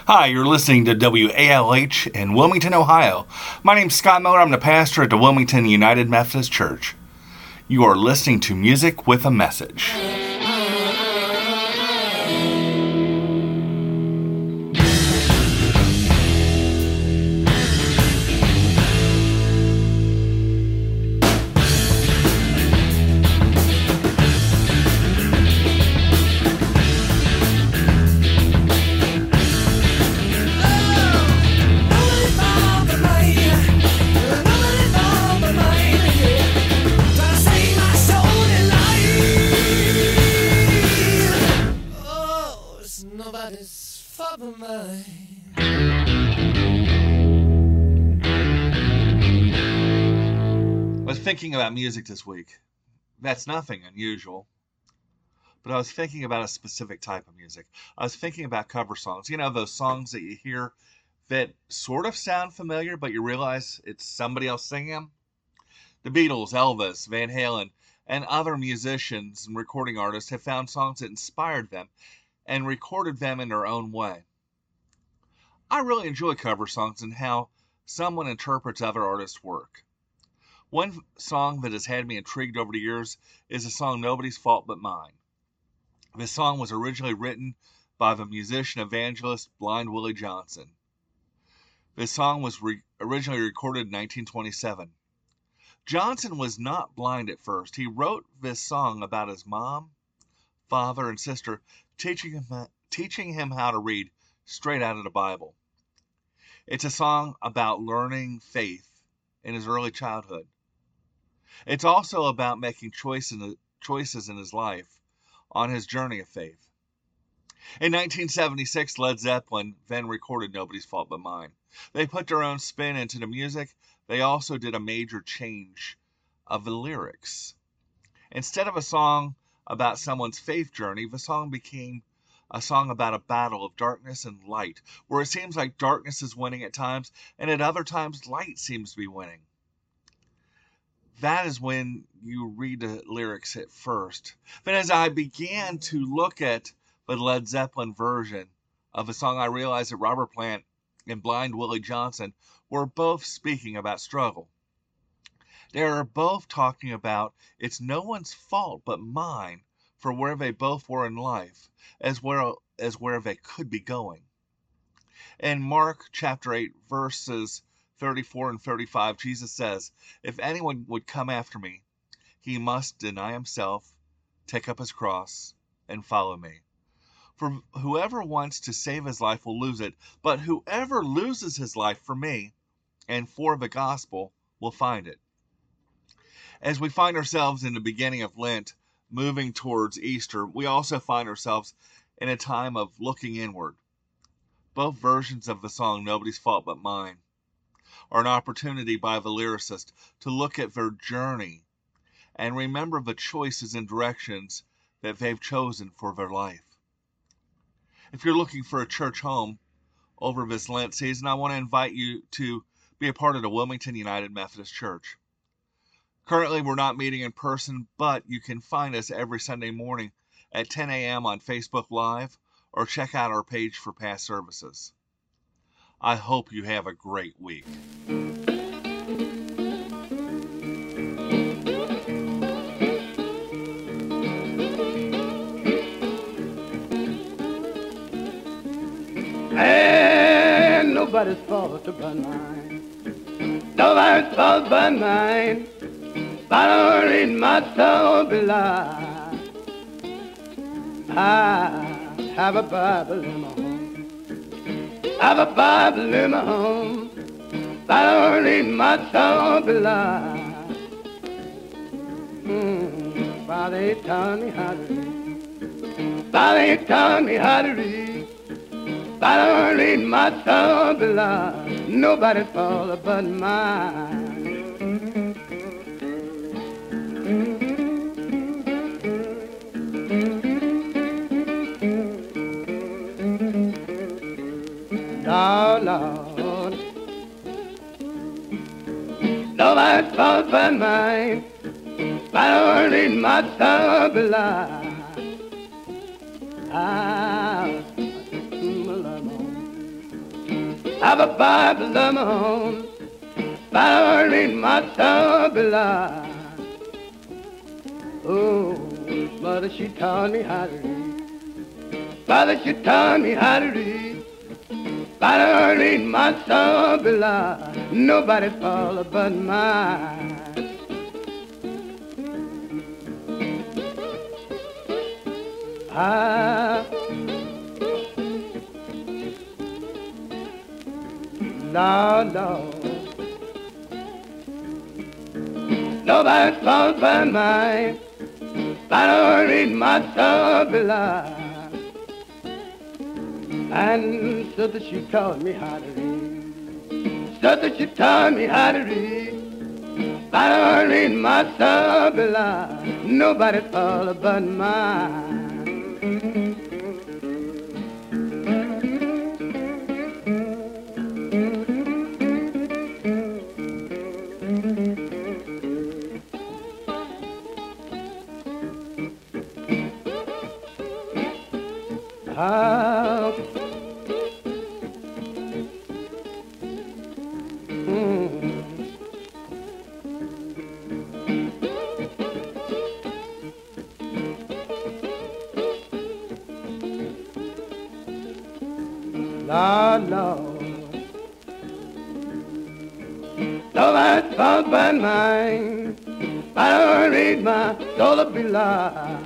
Hi, you're listening to WALH in Wilmington, Ohio. My name's Scott Miller. I'm the pastor at the Wilmington United Methodist Church. You are listening to Music with a Message. Thinking about music this week. That's nothing unusual, but I was thinking about a specific type of music. I was thinking about cover songs. You know, those songs that you hear that sort of sound familiar, but you realize it's somebody else singing them. The Beatles, Elvis, Van Halen, and other musicians and recording artists have found songs that inspired them and recorded them in their own way. I really enjoy cover songs and how someone interprets other artists' work. One song that has had me intrigued over the years is the song Nobody's Fault But Mine. This song was originally written by the musician evangelist Blind Willie Johnson. This song was originally recorded in 1927. Johnson was not blind at first. He wrote this song about his mom, father, and sister teaching him how to read straight out of the Bible. It's a song about learning faith in his early childhood. It's also about making choices in his life on his journey of faith. In 1976, Led Zeppelin then recorded Nobody's Fault But Mine. They put their own spin into the music. They also did a major change of the lyrics. Instead of a song about someone's faith journey, the song became a song about a battle of darkness and light, where it seems like darkness is winning at times, and at other times light seems to be winning. That is when you read the lyrics at first. But as I began to look at the Led Zeppelin version of the song, I realized that Robert Plant and Blind Willie Johnson were both speaking about struggle. They are both talking about it's no one's fault but mine for where they both were in life, as well as where they could be going. In Mark chapter 8, verses 34 and 35, Jesus says, "If anyone would come after me, he must deny himself, take up his cross, and follow me. For whoever wants to save his life will lose it, but whoever loses his life for me and for the gospel will find it." As we find ourselves in the beginning of Lent, moving towards Easter, we also find ourselves in a time of looking inward. Both versions of the song Nobody's Fault But Mine are an opportunity by the lyricist to look at their journey and remember the choices and directions that they've chosen for their life. If you're looking for a church home over this Lent season, I want to invite you to be a part of the Wilmington United Methodist Church. Currently, we're not meeting in person, but you can find us every Sunday morning at 10 a.m. on Facebook Live or check out our page for past services. I hope you have a great week. And nobody's fault but mine. Nobody's fault but mine. But I don't read my soul belie. I have a Bible in my home. I have a Bible in my home. But I don't read my soul belie. Father ain't taught me how to read. Father ain't taught me how to read. But I don't read my soul belie. Nobody's fault but mine. Oh, Lord, nobody's fault but mine. But I don't read my soul belie. have a Bible of my own, but I read my soul belong. Oh, mother, she taught me how to read. Father, she taught me how to read. But I read my soul belong. Nobody's fault but mine. Lord, Lord, nobody's fault but mine. But I read my soul belong. And so that she taught me how to read. So that she taught me how to read. But I read my soul belong. Nobody's fault but mine. Lord, Lord, nobody's fault but mine. But I read my soul belong.